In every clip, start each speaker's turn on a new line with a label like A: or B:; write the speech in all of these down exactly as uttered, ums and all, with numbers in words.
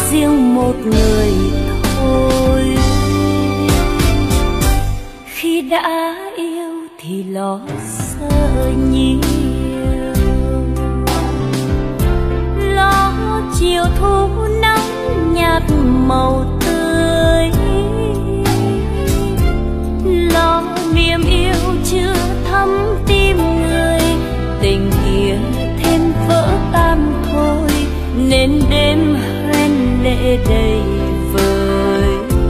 A: riêng một người thôi. Khi đã yêu thì lo sợ nhiều, lo chiều thu nắng nhạt màu tươi, lo niềm yêu chưa thắm tim người, tình kia thêm vỡ tan thôi, nên đêm hoen lệ đầy vơi.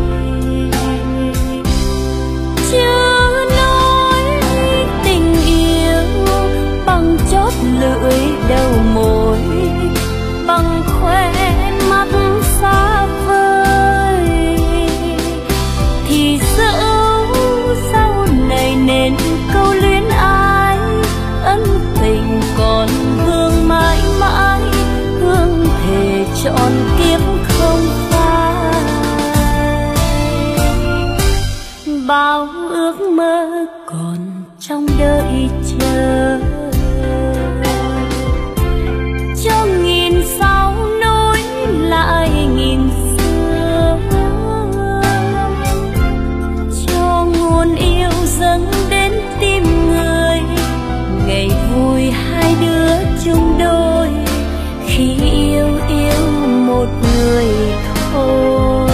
A: Chưa nói tình yêu bằng chót lưỡi đầu môi, bằng khóe mắt xa vời, thì dẫu sau này nên câu luyến ái, ân tình còn vương mãi mãi, hương thề trọn kiếp không phai. Bao ước mơ còn trong đợi chờ, cho nghìn sao nối lại nghìn xưa, cho nguồn yêu dâng đến tim người, ngày vui hai đứa chung đôi, khi yêu yêu một người thôi.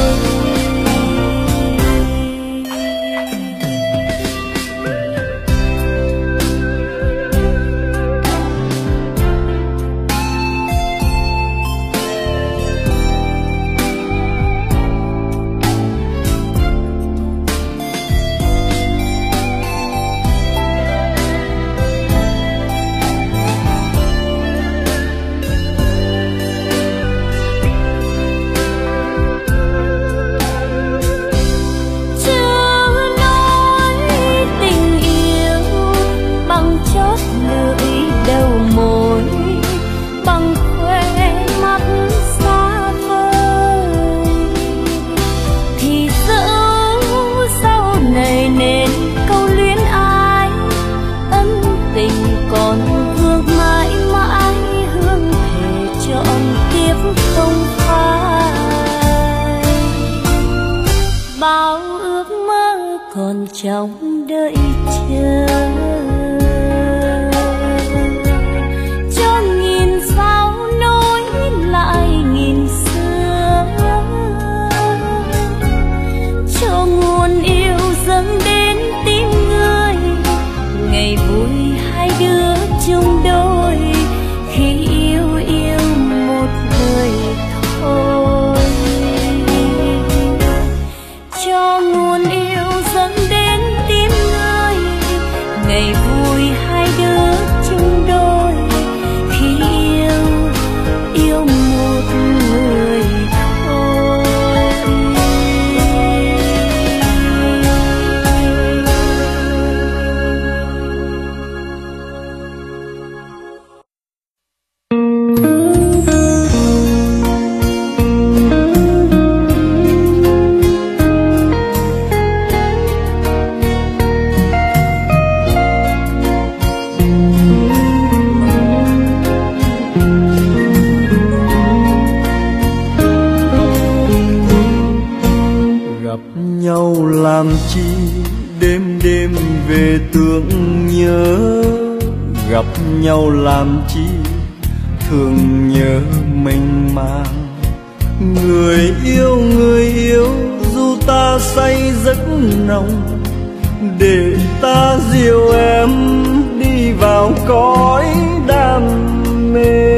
A: Trong đợi chờ, cho nghìn sao nối lại nghìn xưa, cho nguồn yêu dâng đến tim người, ngày vui hai đứa chung đôi, khi yêu yêu một người thôi. Cho nguồn yêu dâng đến tim người, ngày vui hai đứa chung đôi, khi yêu yêu một người thôi.
B: Làm chi đêm đêm về tưởng nhớ, gặp nhau làm chi thương nhớ mênh mang. Người yêu người yêu dù ta say giấc nồng, để ta dìu em đi vào cõi đam mê.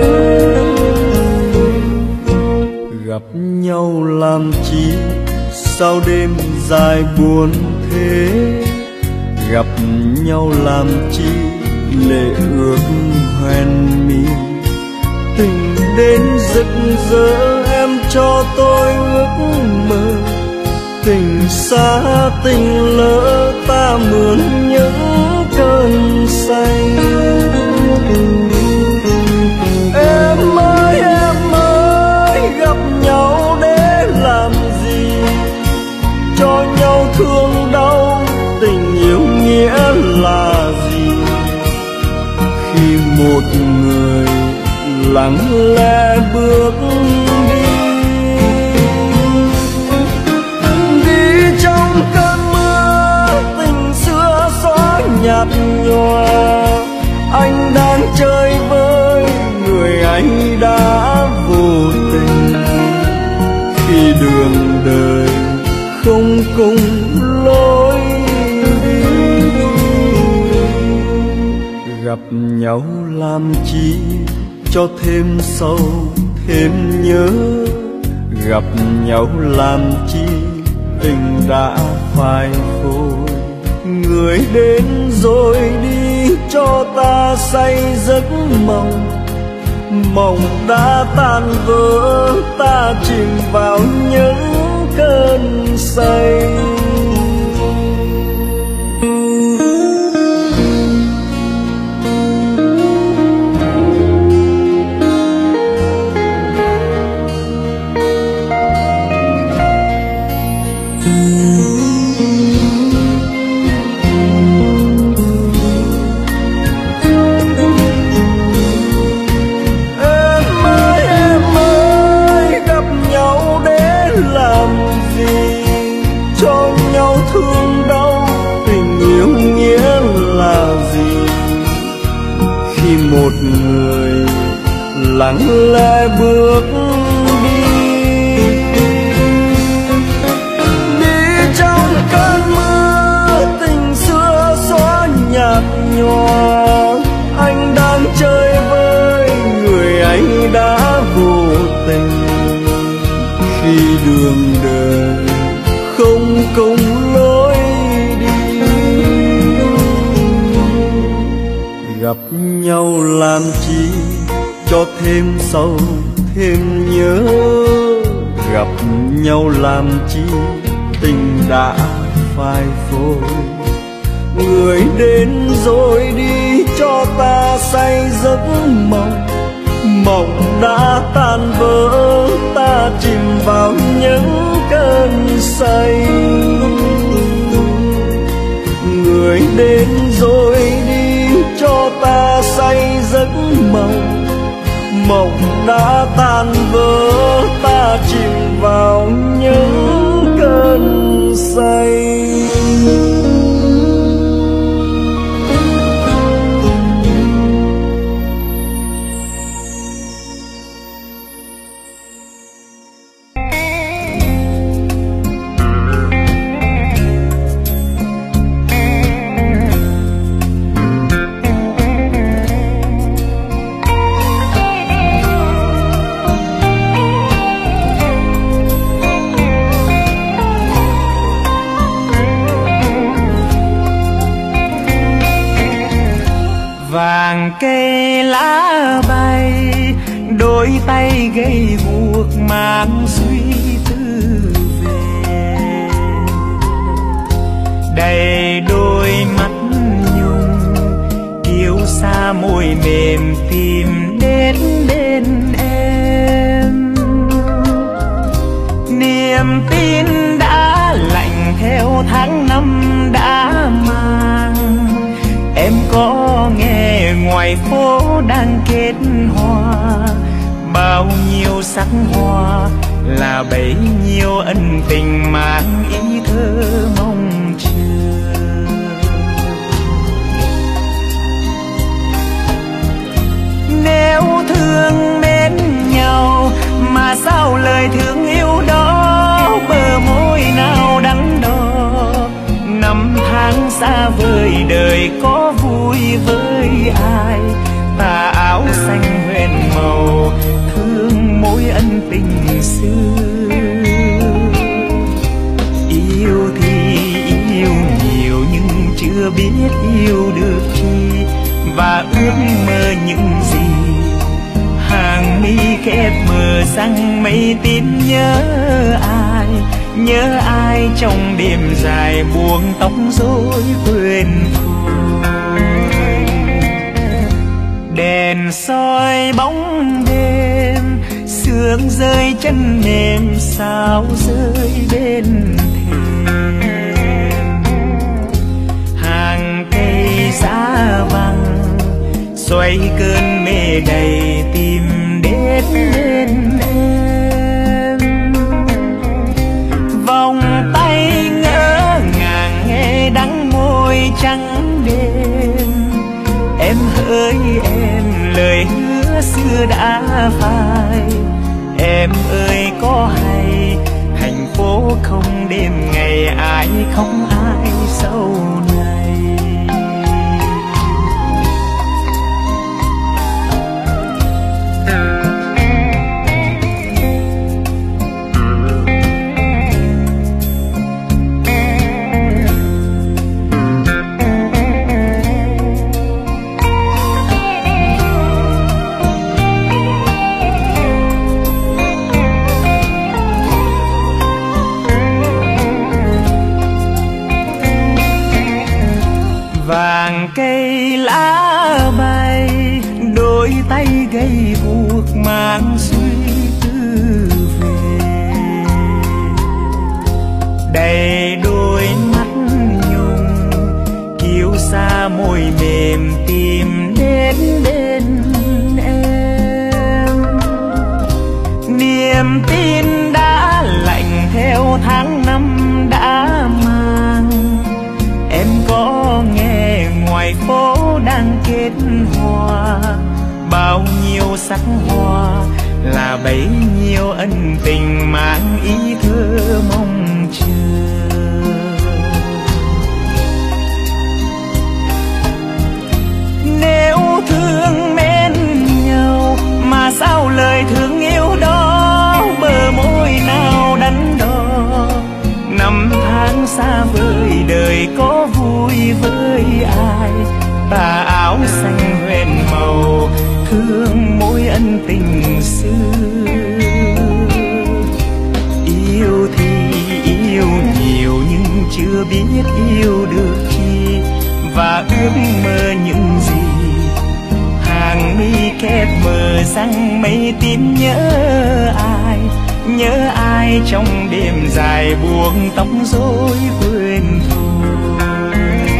B: Gặp nhau làm chi sao đêm dài buồn thế, gặp nhau làm chi lệ ước hoen mi. Tình đến rực rỡ em cho tôi ước mơ, tình xa tình lỡ ta mượn những cơn say. Em ơi em ơi gặp nhau để làm gì, cho nhau thương đau tình yêu nghĩa là gì. Khi một người lặng lẽ bước đi, đường đời không cùng lối đi. Gặp nhau làm chi cho thêm sâu thêm nhớ, gặp nhau làm chi tình đã phai phôi. Người đến rồi đi cho ta say giấc mộng, mộng đã tan vỡ ta chìm vào những cơn say. Một người lặng lẽ bước đi, đi trong cơn mưa tình xưa xóa nhạt nhòa. Anh đang chơi với người anh đã vô tình, khi đường đời không cùng lối đi. Gặp nhau làm chi cho thêm sâu thêm nhớ, gặp nhau làm chi tình đã phai phôi. Người đến rồi đi cho ta say giấc mộng, mộng đã tan vỡ ta chìm vào những cơn say. Người đến rồi đi cho ta say giấc mộng, mộng đã tan vỡ ta chìm vào những cơn say.
C: Vàng cây lá bay, đôi tay gây guộc mang suy tư về. Đầy đôi mắt nhung kiêu xa môi mềm tìm đến bên em. Niềm tin đã lạnh theo tháng năm đã mang. Em có nghe ngoài phố đang kết hoa, bao nhiêu sắc hoa là bấy nhiêu ân tình mang ý thơ mong chờ. Nếu thương mến nhau mà sao lời thương yêu đó bờ môi nào đắng đo. Năm tháng xa vời đời có vui với ai, tà áo xanh huyền màu thương mối ân tình xưa. Yêu thì yêu nhiều nhưng chưa biết yêu được chi, và ước mơ những gì hàng mi khép mờ răng mây tin nhớ ai. Nhớ ai trong đêm dài buông tóc rối quên phôi. Đèn soi bóng đêm, sương rơi chân mềm sao rơi bên thềm. Hàng cây giá vàng xoay cơn mê đầy tìm đến bên em. Vòng tay ngỡ ngàng nghe đắng môi trắng đêm. Em hỡi em lời hứa xưa đã phai. Em ơi có hay không ai sau này. Vàng cây lá bay, đôi tay gây buộc mang suy tư về. Đầy đôi mắt nhung, kiêu xa môi mềm tìm đến bên em. Niềm tin đã lạnh theo tháng năm đã mang. Em có nghe ngoài phố đang kết hoa, bao nhiêu sắc hoa là bấy nhiêu ân tình mang ý thơ mong chờ. Nếu thương mến nhau mà sao lời thương yêu đó bờ môi nào đắn đo. Năm tháng xa vời đời có vui với ai, tà áo xanh huyền màu thương mối ân tình xưa. Yêu thì yêu nhiều nhưng chưa biết yêu được chi, và ước mơ những gì. Hàng mi khép mờ răng mây tím nhớ ai, nhớ ai trong đêm dài buông tóc rối quên thôi.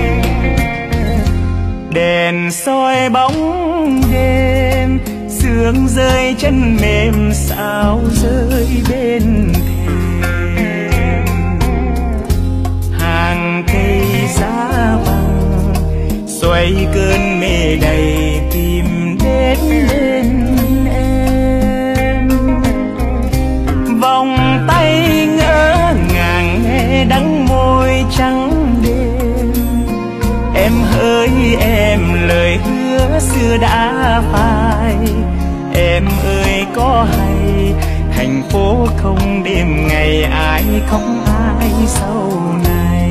C: Đèn soi bóng đêm, sương rơi chân mềm sao rơi bên thềm. Hàng cây giá vàng xoay cơn mê đầy tìm đến bên em. Vòng tay ngỡ ngàng nghe đắng môi trắng đêm. Em hỡi em lời hứa xưa đã phai. Em ơi có hay thành phố không đêm ngày ai không ai sau này.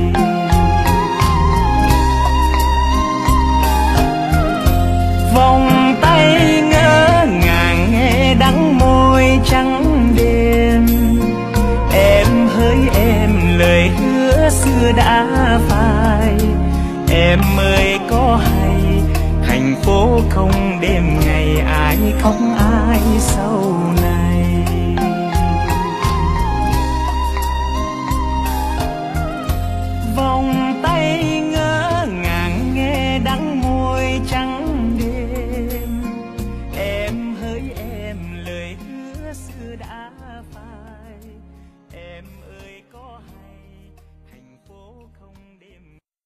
C: Vòng tay ngỡ ngàng nghe đắng môi trắng đêm. Em hỡi em lời hứa xưa đã phai. Em ơi có hay thành phố không đêm ngày ai không ai sau này. Vòng tay ngỡ ngàng nghe đắng môi trắng đêm. Em hỡi em lời hứa xưa đã phai. Em ơi có hay thành phố không đêm.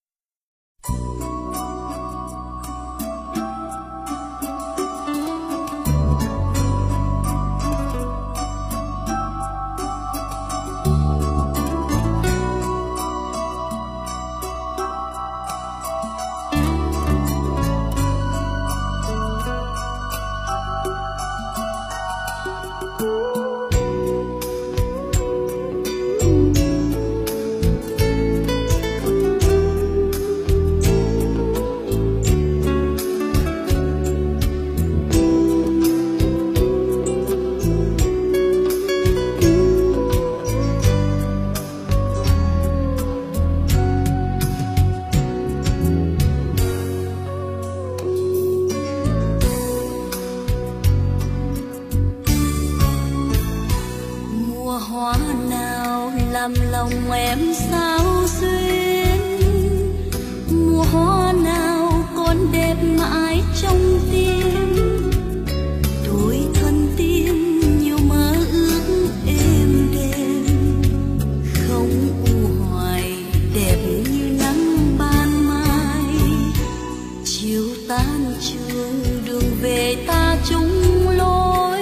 A: làm lòng em sao xuyên. Mùa hoa nào còn đẹp mãi trong tim, tuổi thân tim nhiều mơ ước êm đêm. Không u hoài đẹp như nắng ban mai, chiều tan trường đường về ta chung lối.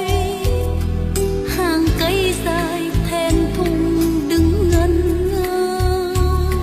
A: Hàng cây dài then thùng đứng ngẩn ngơ,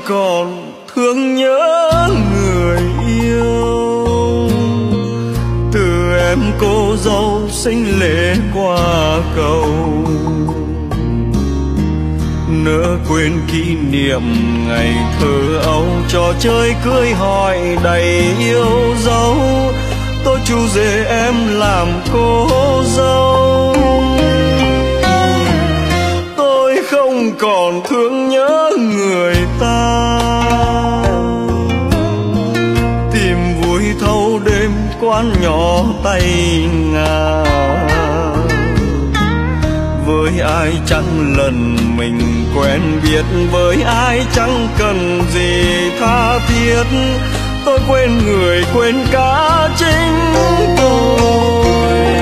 B: còn thương nhớ người yêu. Từ em cô dâu xinh lễ qua cầu, nỡ quên kỷ niệm ngày thơ ấu, trò chơi cưới hỏi đầy yêu dấu. Tôi chú rể em làm cô dâu. Tôi không còn thương nhớ người ta, tìm vui thâu đêm quán nhỏ tay ngà. Với ai chẳng lần mình quen biết, với ai chẳng cần gì tha thiết. Tôi quên người quên cả chính tôi.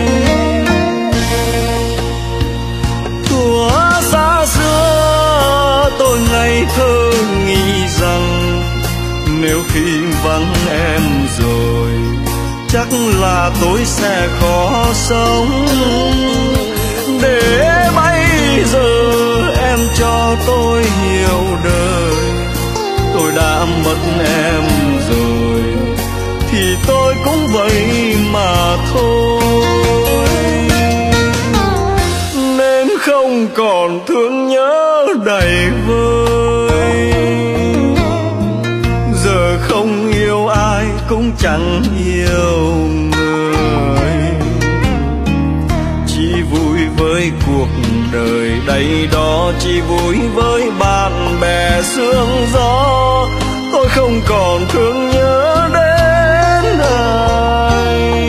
B: Thuở xa xưa tôi ngây thơ nghĩ rằng, nếu khi vắng em rồi chắc là tôi sẽ khó sống. Để bây giờ em cho tôi hiểu đời, tôi đã mất em rồi thì tôi cũng vậy mà thôi. Nên không còn thương nhớ đầy vơi, giờ không yêu ai cũng chẳng yêu người. Chỉ vui với cuộc đời đây đó, chỉ vui với bạn bè sương gió. Tôi không còn thương nhớ đến ai.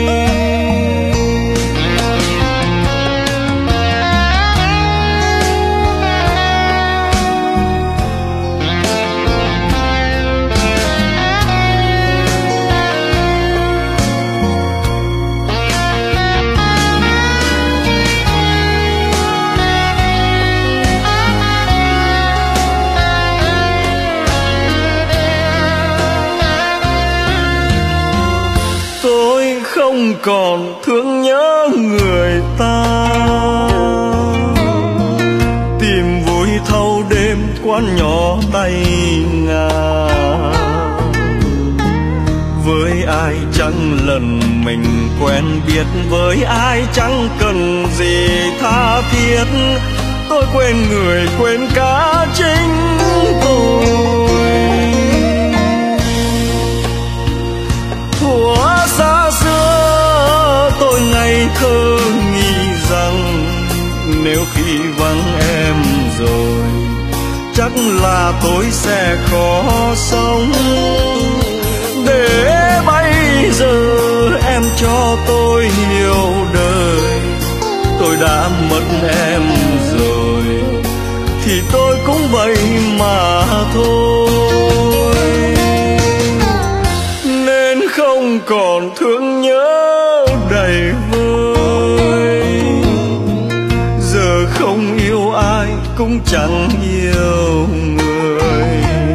B: Không còn thương nhớ người ta, tìm vui thâu đêm quán nhỏ tay ngà. Với ai chẳng lần mình quen biết, với ai chẳng cần gì tha thiết. Tôi quên người quên cả chính tôi. Thuở xa xưa tôi ngây thơ nghĩ rằng, nếu khi vắng em rồi chắc là tôi sẽ khó sống. Để bây giờ em cho tôi hiểu đời, tôi đã mất em rồi thì tôi cũng vậy mà thôi. Nên không còn thương nhớ đầy vơi, giờ không yêu ai cũng chẳng yêu người.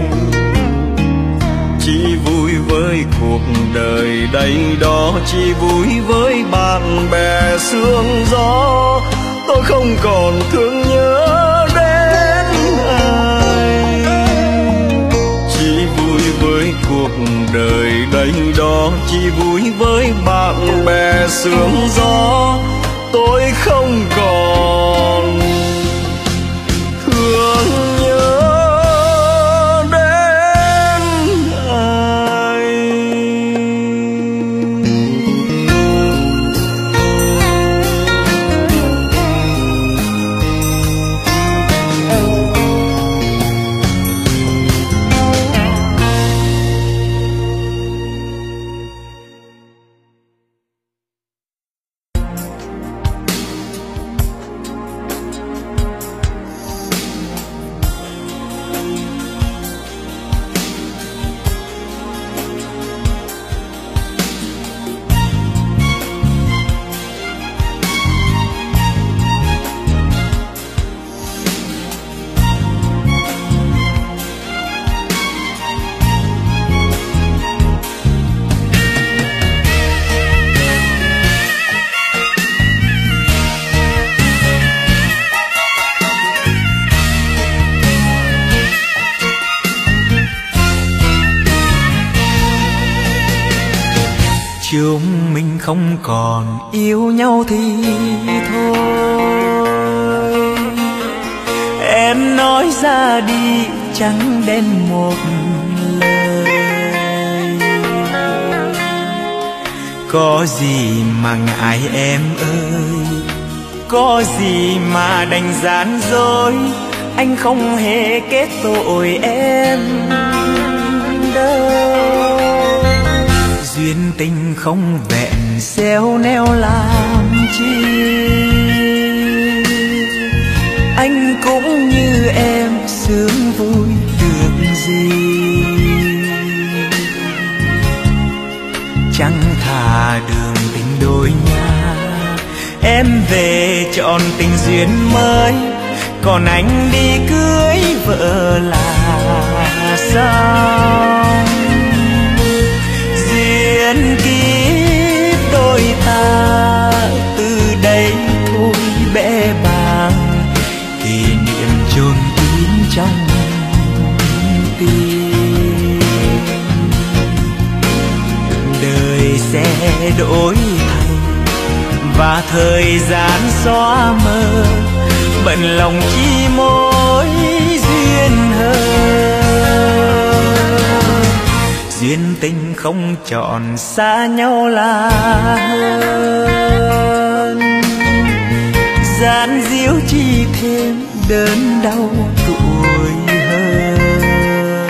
B: Chỉ vui với cuộc đời đây đó, chỉ vui với bạn bè sương gió. Tôi không còn thương nhớ đến ai, chỉ vui với cuộc đời đây đó, chỉ vui với bạn bè sương gió. Tôi không còn thương nhớ đến ai.
C: chúng mình không còn yêu nhau thì thôi. Em nói ra đi chẳng đến một lời, có gì mà ngại em ơi, có gì mà đành gian dối, anh không hề kết tội em đâu. Duyên tình không vẹn xéo neo làm chi, anh cũng như em sướng vui được gì. Chẳng thà đường tình đôi nhà, em về chọn tình duyên mới, còn anh đi cưới vợ là sao? Duyên kiếp đôi ta từ đây thôi bẽ bàng, kỷ niệm chôn kín trong tim. Đời sẽ đổi thay và thời gian xóa mờ, bận lòng chi mối duyên hơn. Duyên tình không chọn xa nhau là hơn, gian díu chi thêm đớn đau tuổi hơn.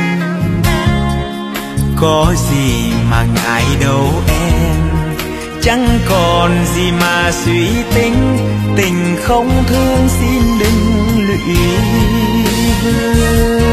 C: Có gì mà ngại đâu em, chẳng còn gì mà suy tính, tình không thương xin đừng lụy vương.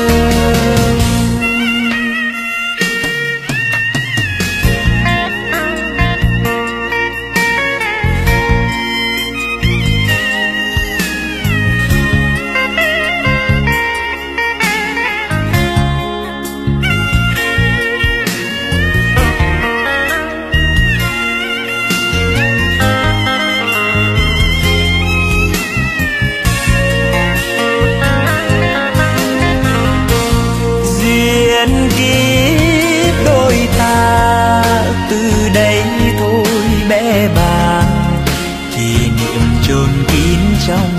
C: Trong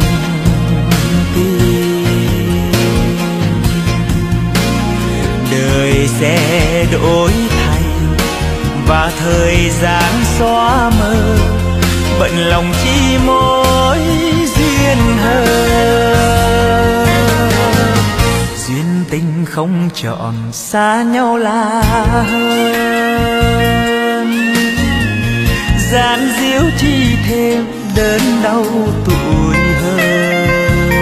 C: tim đời sẽ đổi thay và thời gian xóa mờ, bận lòng chi mối duyên hơn. Duyên tình không chọn xa nhau là hơn, gian díu chi thêm đớn đau tuổi hơn.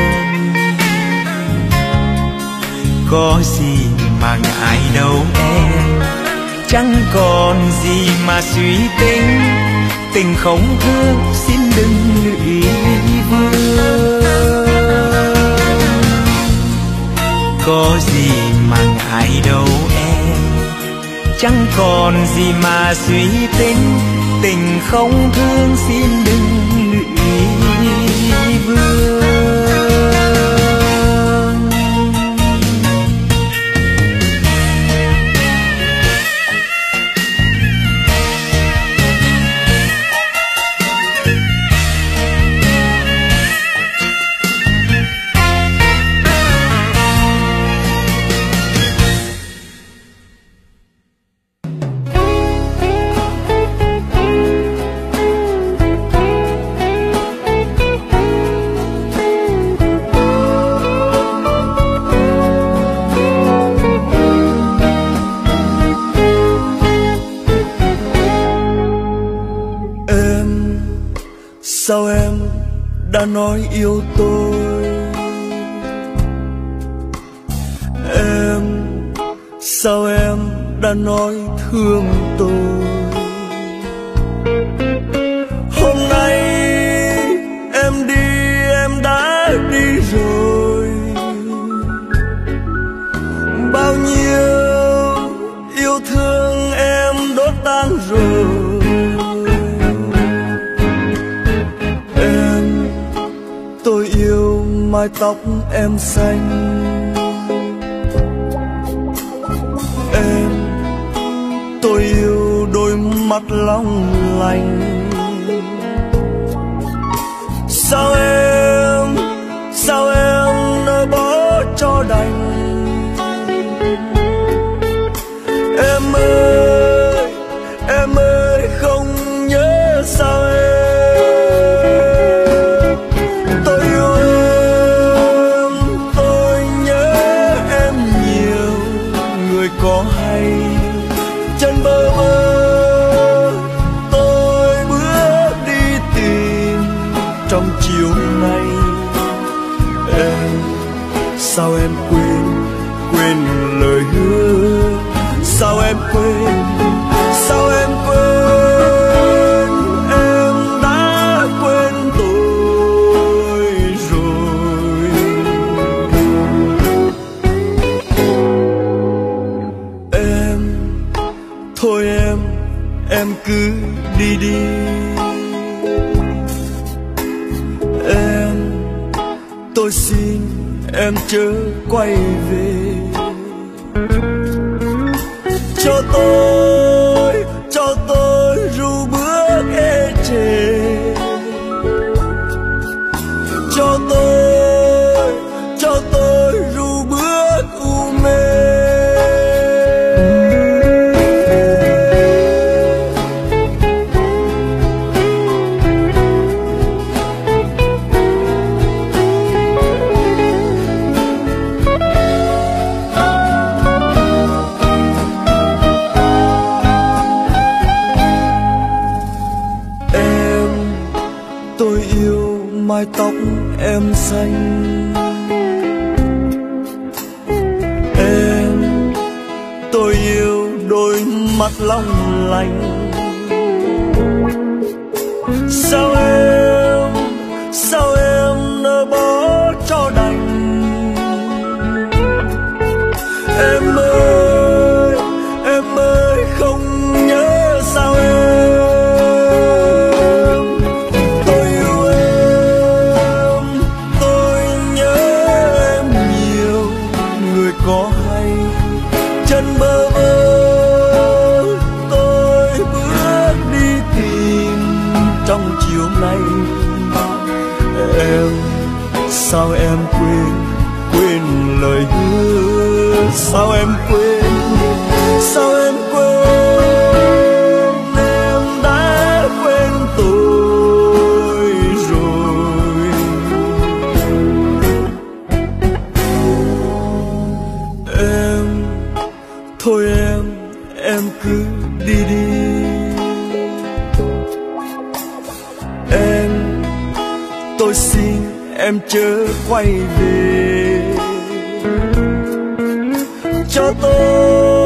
C: Có gì mà ngại đâu em, chẳng còn gì mà suy tính, tình không thương xin đừng lụy vương. Có gì mà ngại đâu em, chẳng còn gì mà suy tính, tình không thương xin đừng lụy vương.
B: Sao em đã nói yêu tôi? Em sao em đã nói thương tôi? Hôm nay em đi, em đã đi rồi. Bao nhiêu yêu thương em đốt tan rồi. Tôi yêu mái tóc em xanh, em tôi yêu đôi mắt long lanh. Sao em, sao em nỡ bỏ cho đành. Em ơi, em ơi không nhớ sao em. Tôi yêu em, tôi nhớ em nhiều. Người có hay chân bơ vơ, tôi bước đi tìm trong chiều nay. Em, sao em quên, quên lời hứa. Sao em quên, sao em quên, em đã quên tôi rồi. Em, thôi em, em cứ đi đi. Em, tôi xin em chớ quay về. Cho tôi, cho tôi ru bước ê chề. Cho tôi, cho tôi ru bước u mê. Tôi yêu mái tóc em xanh. Em, tôi yêu đôi mắt long lanh. Sao em, sao em nỡ bỏ cho đành. Em ơi, em ơi không nhớ sao em. Có hay chân bơ vơ, tôi bước đi tìm trong chiều nay. Em, sao em quên, quên lời hứa. Sao em quên, sao em quên, em đã quên tôi rồi. Em, thôi em, em cứ đi đi. Em, tôi xin em chớ quay về. Cho tôi